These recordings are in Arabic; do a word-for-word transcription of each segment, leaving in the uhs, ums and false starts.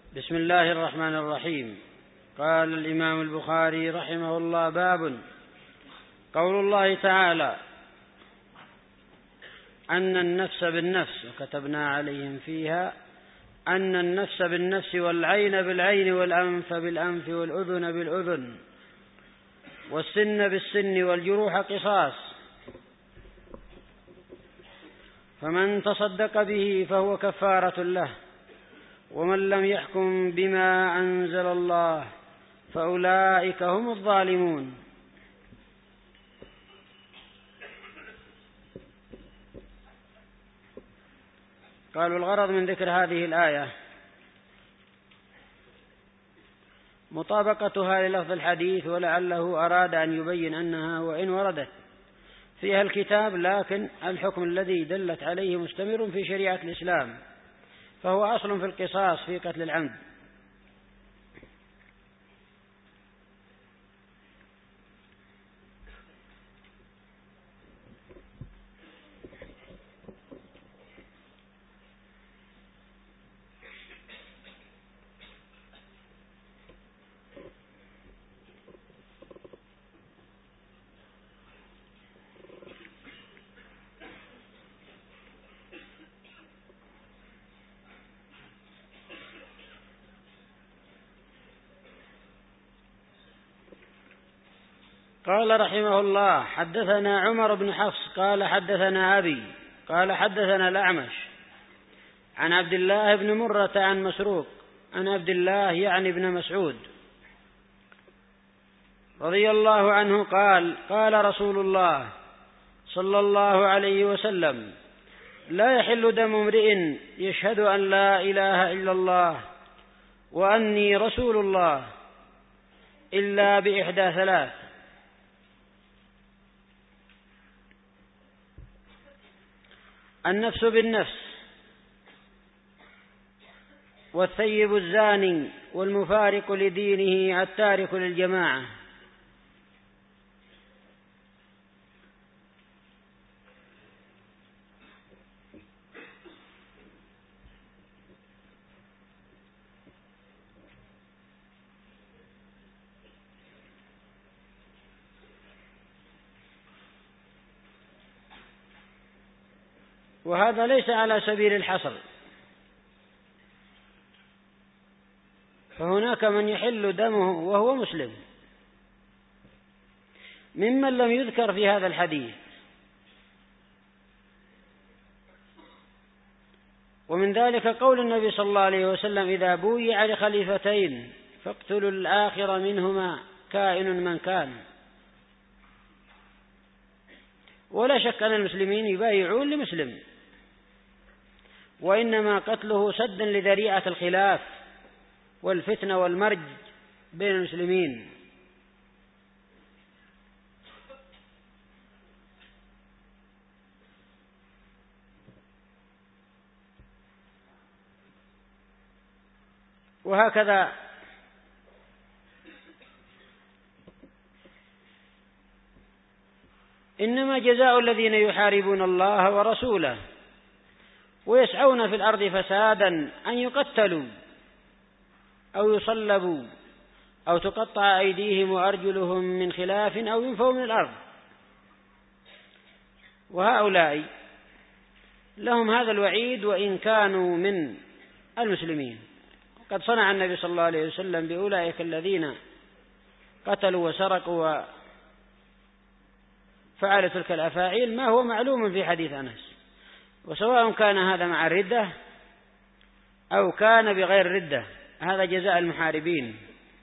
بسم الله الرحمن الرحيم. قال الإمام البخاري رحمه الله: باب قول الله تعالى: أن النفس بالنفس، وكتبنا عليهم فيها أن النفس بالنفس والعين بالعين والأنف بالأنف والأذن بالأذن والسن بالسن والجروح قصاص، فمن تصدق به فهو كفارة له، ومن لم يحكم بما أنزل الله فأولئك هم الظالمون. قالوا: الغرض من ذكر هذه الآية مطابقتها للفظ الحديث، ولعله أراد أن يبين أنها وإن وردت فيها الكتاب لكن الحكم الذي دلت عليه مستمر في شريعة الإسلام، فهو أصل في القصاص في قتل العمد. قال رحمه الله: حدثنا عمر بن حفص قال حدثنا أبي قال حدثنا الأعمش عن عبد الله بن مرة عن مسروق عن عبد الله يعني بن مسعود رضي الله عنه قال: قال رسول الله صلى الله عليه وسلم: لا يحل دم امرئ يشهد أن لا إله إلا الله وأني رسول الله إلا بإحدى ثلاث: النفس بالنفس، والثيب الزاني، والمفارق لدينه التارك للجماعة. وهذا ليس على سبيل الحصر، فهناك من يحل دمه وهو مسلم ممن لم يذكر في هذا الحديث، ومن ذلك قول النبي صلى الله عليه وسلم: إذا بويع لخليفتين فاقتلوا الآخر منهما كائن من كان. ولا شك أن المسلمين يبايعون لمسلم، وإنما قتله سدا لذريعة الخلاف والفتنة والمرج بين المسلمين. وهكذا إنما جزاء الذين يحاربون الله ورسوله ويسعون في الأرض فسادا أن يقتلوا أو يصلبوا أو تقطع أيديهم وأرجلهم من خلاف أو ينفوا من الأرض. وهؤلاء لهم هذا الوعيد وإن كانوا من المسلمين. قد صنع النبي صلى الله عليه وسلم بأولئك الذين قتلوا وسرقوا وفعلوا تلك الأفاعيل ما هو معلوم في حديث أنس، وسواء كان هذا مع الردة أو كان بغير ردة، هذا جزاء المحاربين.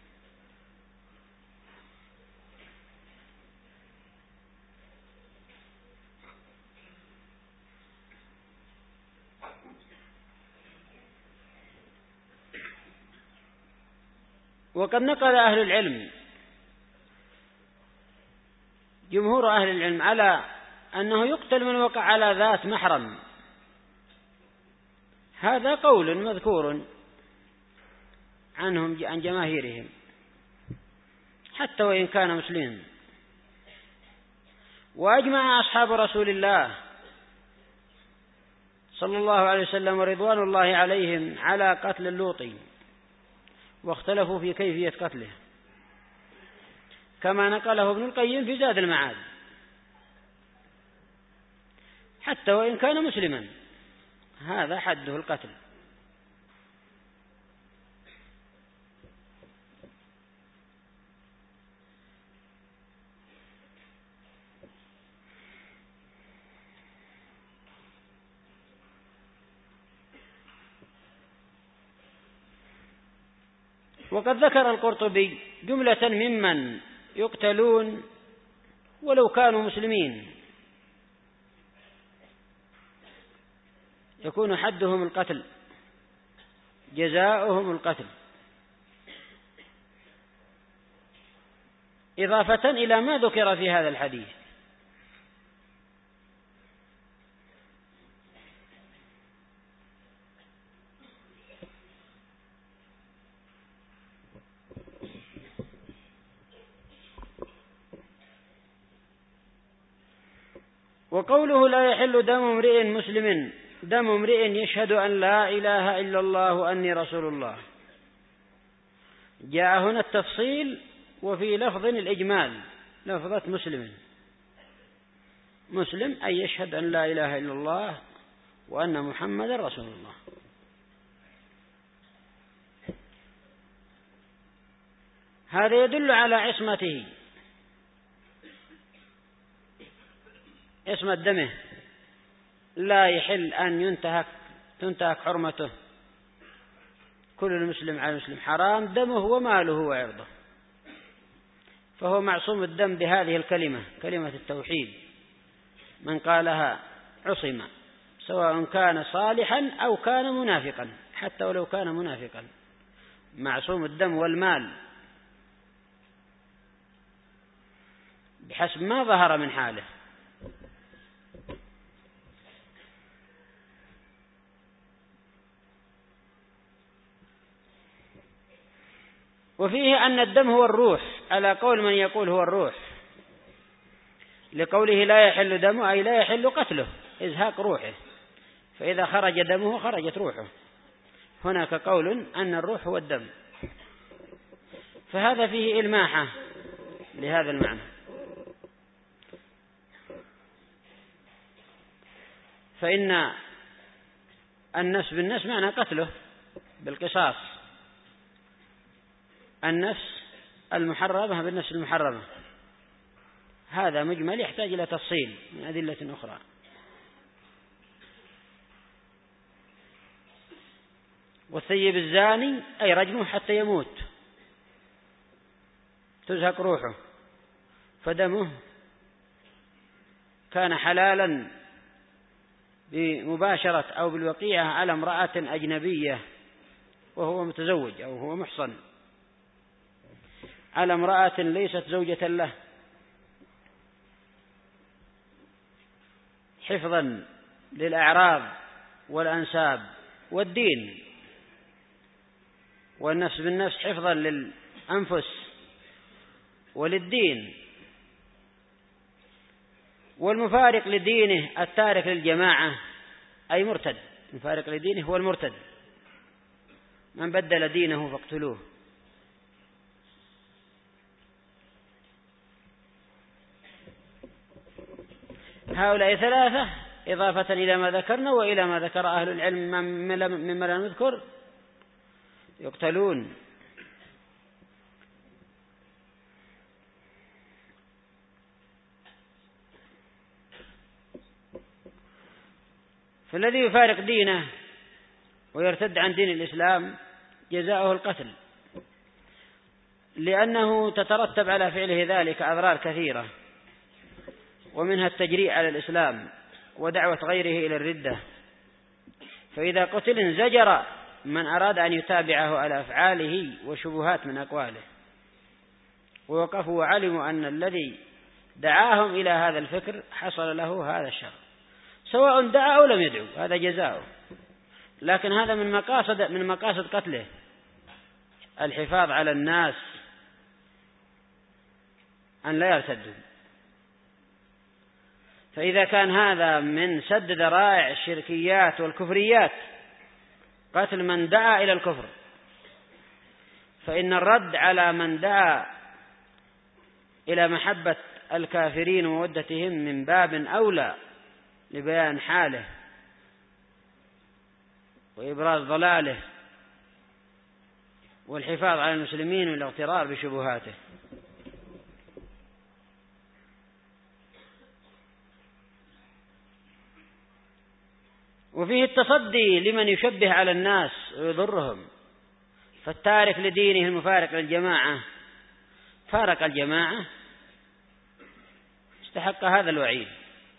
وقد نقل أهل العلم جمهور أهل العلم على أنه يقتل من وقع على ذات محرم. هذا قول مذكور عنهم عن جماهيرهم حتى وإن كان مسلما. وأجمع أصحاب رسول الله صلى الله عليه وسلم ورضوان الله عليهم على قتل اللوطي واختلفوا في كيفية قتله، كما نقله ابن القيم في زاد المعاد، حتى وإن كان مسلما هذا حده القتل. وقد ذكر القرطبي جملة ممن يقتلون ولو كانوا مسلمين يكون حدهم القتل، جزاؤهم القتل، إضافة إلى ما ذكر في هذا الحديث. وقوله لا يحل دم امرئ مسلم دم امرئ يشهد أن لا إله إلا الله وأني رسول الله، جاء هنا التفصيل وفي لفظ الإجمال لفظة مسلم، مسلم أي يشهد أن لا إله إلا الله وأن محمد رسول الله. هذا يدل على عصمته، عصمة دمه، لا يحل أن ينتهك تنتهك حرمته، كل المسلم على المسلم حرام دمه وماله وعرضه، فهو معصوم الدم بهذه الكلمة، كلمة التوحيد، من قالها عصم سواء كان صالحا أو كان منافقا، حتى ولو كان منافقا معصوم الدم والمال بحسب ما ظهر من حاله. وفيه أن الدم هو الروح على قول من يقول هو الروح، لقوله لا يحل دمه أي لا يحل قتله، إزهاق روحه، فإذا خرج دمه خرجت روحه. هناك قول أن الروح هو الدم، فهذا فيه إلماحة لهذا المعنى. فإن النفس بالنفس معنى قتله بالقصاص، النفس المحرمة بالنفس المحرمة، هذا مجمل يحتاج إلى تفصيل من أدلة أخرى. والثيب الزاني أي رجمه حتى يموت، تزهق روحه، فدمه كان حلالا بمباشرة أو بالوقيعة على امرأة أجنبية وهو متزوج أو هو محصن، على امرأة ليست زوجة له، حفظا للأعراض والأنساب والدين، والنفس بالنفس حفظا للأنفس وللدين. والمفارق لدينه التارك للجماعة أي مرتد، المفارق لدينه هو المرتد، من بدل دينه فاقتلوه. هؤلاء ثلاثة إضافة إلى ما ذكرنا وإلى ما ذكر أهل العلم مما لا نذكر يقتلون. فالذي يفارق دينه ويرتد عن دين الإسلام جزاؤه القتل، لأنه تترتب على فعله ذلك أضرار كثيرة، ومنها التجريء على الإسلام ودعوة غيره إلى الردة، فإذا قتل انزجر من أراد أن يتابعه على أفعاله وشبهات من أقواله، ووقفوا وعلموا أن الذي دعاهم إلى هذا الفكر حصل له هذا الشر، سواء دعا أو لم يدعو، هذا جزاؤه. لكن هذا من مقاصد من مقاصد قتله الحفاظ على الناس أن لا يرتدوا. فإذا كان هذا من سد ذرائع الشركيات والكفريات، قتل من دعا إلى الكفر، فإن الرد على من دعا إلى محبة الكافرين ومودتهم من باب أولى لبيان حاله وإبراز ضلاله والحفاظ على المسلمين والاغترار بشبهاته. وفيه التصدي لمن يشبه على الناس ويضرهم، فالتارك لدينه المفارق للجماعة فارق الجماعة استحق هذا الوعيد.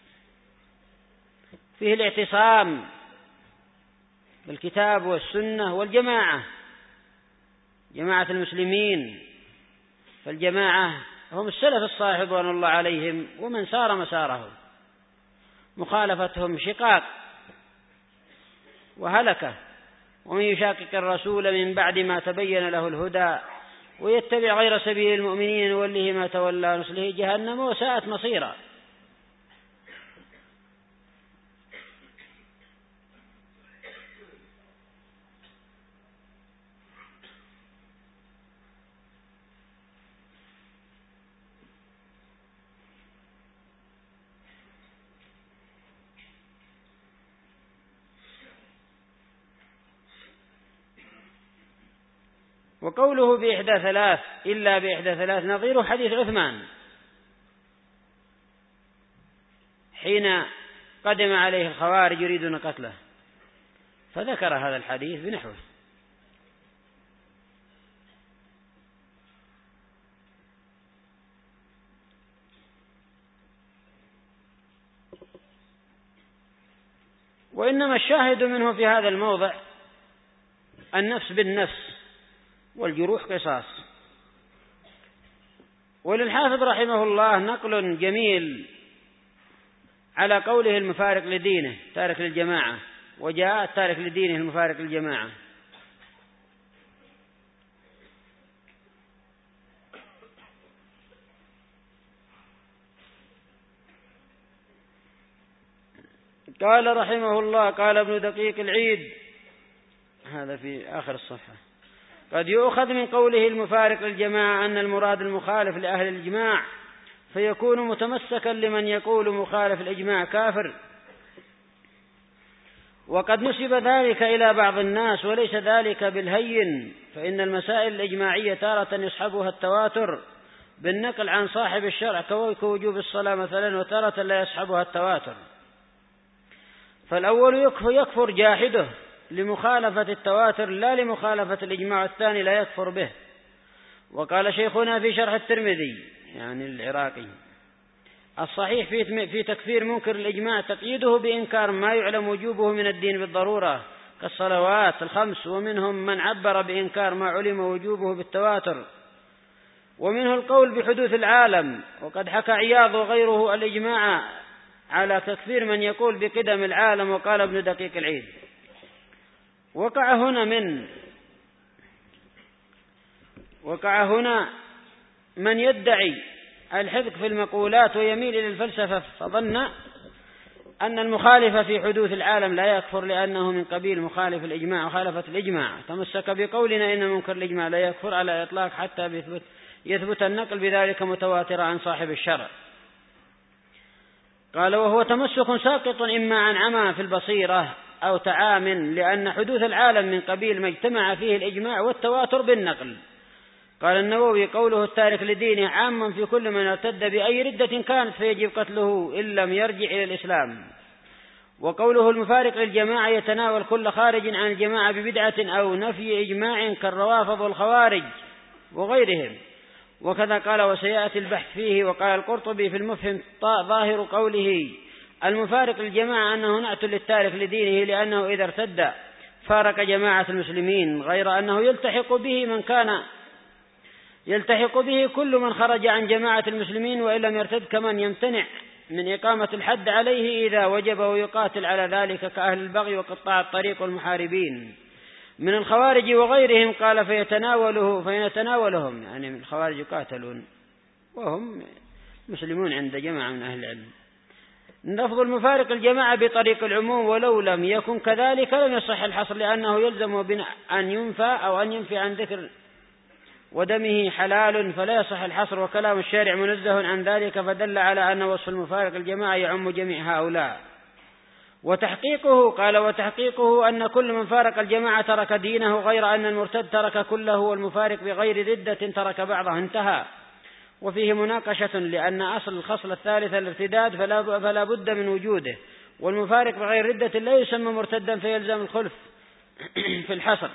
فيه الاعتصام بالكتاب والسنة والجماعة، جماعة المسلمين، فالجماعة هم السلف الصالح رضوان الله عليهم ومن سار مسارهم، مخالفتهم شقاق وهلكة. ومن يشاقق الرسول من بعد ما تبين له الهدى ويتبع غير سبيل المؤمنين نوله ما تولى ونصله جهنم وساءت مصيرا. وقوله بإحدى ثلاث إلا بإحدى ثلاث نظير حديث عثمان حين قدم عليه الخوارج يريدون قتله، فذكر هذا الحديث بنحوه. وإنما الشاهد منه في هذا الموضع النفس بالنفس والجروح قصاص. وللحافظ رحمه الله نقل جميل على قوله المفارق لدينه تارك للجماعة، وجاء التارك لدينه المفارق للجماعة. قال رحمه الله قال ابن دقيق العيد، هذا في آخر الصفحة: قد يؤخذ من قوله المفارق للجماعة أن المراد المخالف لأهل الإجماع، فيكون متمسكا لمن يقول مخالف الإجماع كافر. وقد نسب ذلك إلى بعض الناس وليس ذلك بالهين، فإن المسائل الإجماعية تارة يصحبها التواتر بالنقل عن صاحب الشرع كوجوب الصلاة مثلا، وتارة لا يصحبها التواتر. فالأول يكفر جاحده لمخالفة التواتر لا لمخالفة الإجماع، الثاني لا يكفر به. وقال شيخنا في شرح الترمذي يعني العراقي: الصحيح في تكفير منكر الإجماع تقييده بإنكار ما يعلم وجوبه من الدين بالضرورة كالصلوات الخمس، ومنهم من عبر بإنكار ما علم وجوبه بالتواتر، ومنه القول بحدوث العالم. وقد حكى عياض وغيره الإجماع على تكفير من يقول بقدم العالم. وقال ابن دقيق العيد: وقع هنا من وقع هنا من يدعي الحذق في المقولات ويميل إلى الفلسفة، فظن أن المخالف في حدوث العالم لا يكفر لأنه من قبيل مخالف الإجماع وخالفة الإجماع. تمسك بقولنا إن منكر الإجماع لا يكفر على الإطلاق حتى يثبت, يثبت النقل بذلك متواتر عن صاحب الشرع. قال: وهو تمسك ساقط إما عن عمى في البصيرة أو تعام، لأن حدوث العالم من قبيل ما اجتمع فيه الإجماع والتواتر بالنقل. قال النووي: قوله التارك لدينه عام في كل من ارتد بأي ردة كانت فيجب قتله إن لم يرجع إلى الإسلام. وقوله المفارق للجماعة يتناول كل خارج عن الجماعة ببدعة أو نفي إجماع كالروافض والخوارج وغيرهم. وكذا قال وسيأتي البحث فيه. وقال القرطبي في المفهم: ظاهر قوله المفارق للجماعة أنه نعت للتارك لدينه، لأنه إذا ارتد فارق جماعة المسلمين، غير أنه يلتحق به من كان يلتحق به كل من خرج عن جماعة المسلمين وإن لم يرتد، كمن يمتنع من إقامة الحد عليه إذا وجب ويقاتل على ذلك كأهل البغي وقطاع الطريق والمحاربين من الخوارج وغيرهم. قال: فيتناوله فيتناولهم يعني من الخوارج يقاتلون وهم مسلمون عند جماعة من أهل العلم. لفظ المفارق الجماعة بطريق العموم، ولو لم يكن كذلك لم يصح الحصر، لأنه يلزم أن ينفى أو أن ينفي عن ذكر ودمه حلال فلا يصح الحصر، وكلام الشارع منزه عن ذلك، فدل على أن وصف المفارق الجماعة يعم جميع هؤلاء. وتحقيقه قال وتحقيقه أن كل من فارق الجماعة ترك دينه، غير أن المرتد ترك كله، والمفارق بغير ردة ترك بعضه، انتهى. وفيه مناقشة، لأن أصل الخصلة الثالثة الارتداد فلا, فلا بد من وجوده، والمفارق بغير ردة لا يسمى مرتدا فيلزم الخلف في الحصر.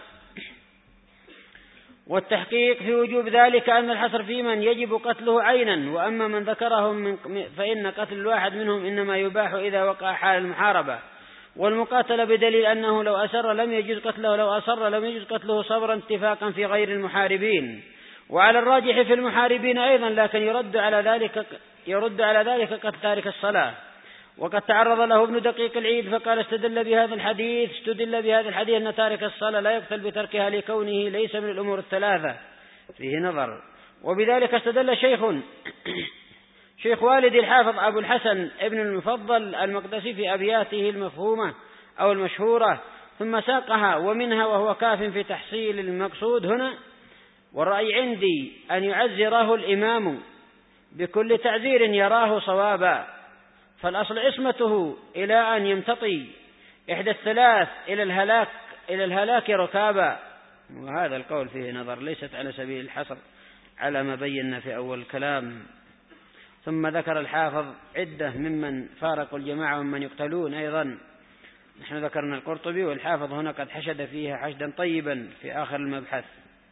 والتحقيق في وجوب ذلك أن الحصر في من يجب قتله عينا، وأما من ذكرهم من فإن قتل الواحد منهم إنما يباح إذا وقع حال المحاربة والمقاتلة، بدليل أنه لو أسر لم يجوز قتله، لو أصر لم يجوز قتله صبرا اتفاقا في غير المحاربين. وعلى الراجح في المحاربين أيضا، لكن يرد على ذلك يرد على ذلك قتل تارك الصلاة. وقد تعرض له ابن دقيق العيد فقال استدل بهذا الحديث استدل بهذا الحديث أن تارك الصلاة لا يقتل بتركها لكونه ليس من الأمور الثلاثة، فيه نظر. وبذلك استدل شيخ شيخ والد الحافظ أبو الحسن ابن المفضل المقدسي في أبياته المفهومة أو المشهورة، ثم ساقها ومنها وهو كاف في تحصيل المقصود هنا. والرأي عندي أن يعزره الإمام بكل تعزير يراه صوابا، فالأصل عصمته إلى أن يمتطي إحدى الثلاث إلى الهلاك إلى الهلاك ركابا. وهذا القول فيه نظر، ليست على سبيل الحصر على ما بينا في أول الكلام. ثم ذكر الحافظ عدة ممن فارقوا الجماعة ومن يقتلون أيضا. نحن ذكرنا القرطبي، والحافظ هنا قد حشد فيها حشدا طيبا في آخر المبحث.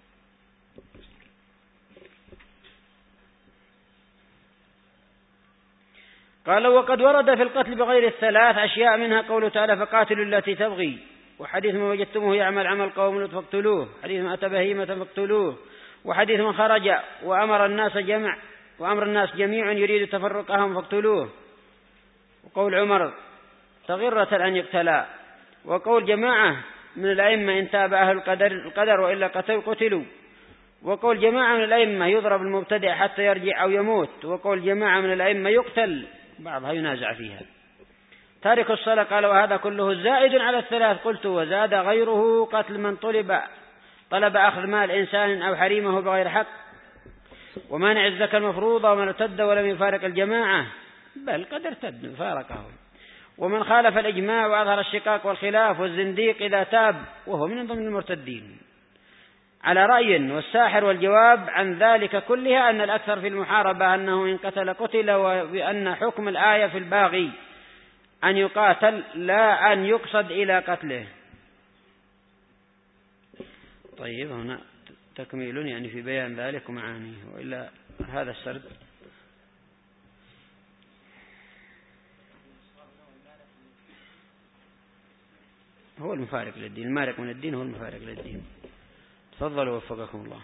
قال وقد ورد في القتل بغير الثلاث أشياء، منها قوله تعالى فقاتلوا التي تبغي، وحديث من وجدتموه يعمل عمل قوم لوط فاقتلوه، حديث من أتى بهيمة فاقتلوه، وحديث من خرج وأمر الناس جمع وأمر الناس جميع يريد تفرقهم فاقتلوه، وقول عمر تغرة أن يقتلا، وقول جماعة من الأئمة إن تاب أهل القدر, القدر وإلا قتل قتلوا، وقول جماعة من الأئمة يضرب المبتدع حتى يرجع أو يموت، وقول جماعة من الأئمة يقتل، بعضها ينازع فيها. تارك الصلاة قال وهذا كله زائد على الثلاث. قلت وزاد غيره قتل من طلب طلب أخذ مال إنسان أو حريمه بغير حق، ومانع الزكاة المفروضة، ومن ارتد ولم يفارق الجماعة، بل قد ارتد فارقهم، ومن خالف الإجماع وأظهر الشقاق والخلاف، والزنديق إذا تاب وهو من ضمن المرتدين على رأي. والساحر والجواب عن ذلك كلها أن الأكثر في المحاربة أنه إن قتل قتل، وبأن حكم الآية في الباغي أن يقاتل لا أن يقصد إلى قتله. طيب هنا تكميل يعني في بيان ذلك ومعانيه، وإلا هذا السرد. هو المفارق للدين، المارق من الدين هو المفارق للدين. تفضلوا وفقكم الله.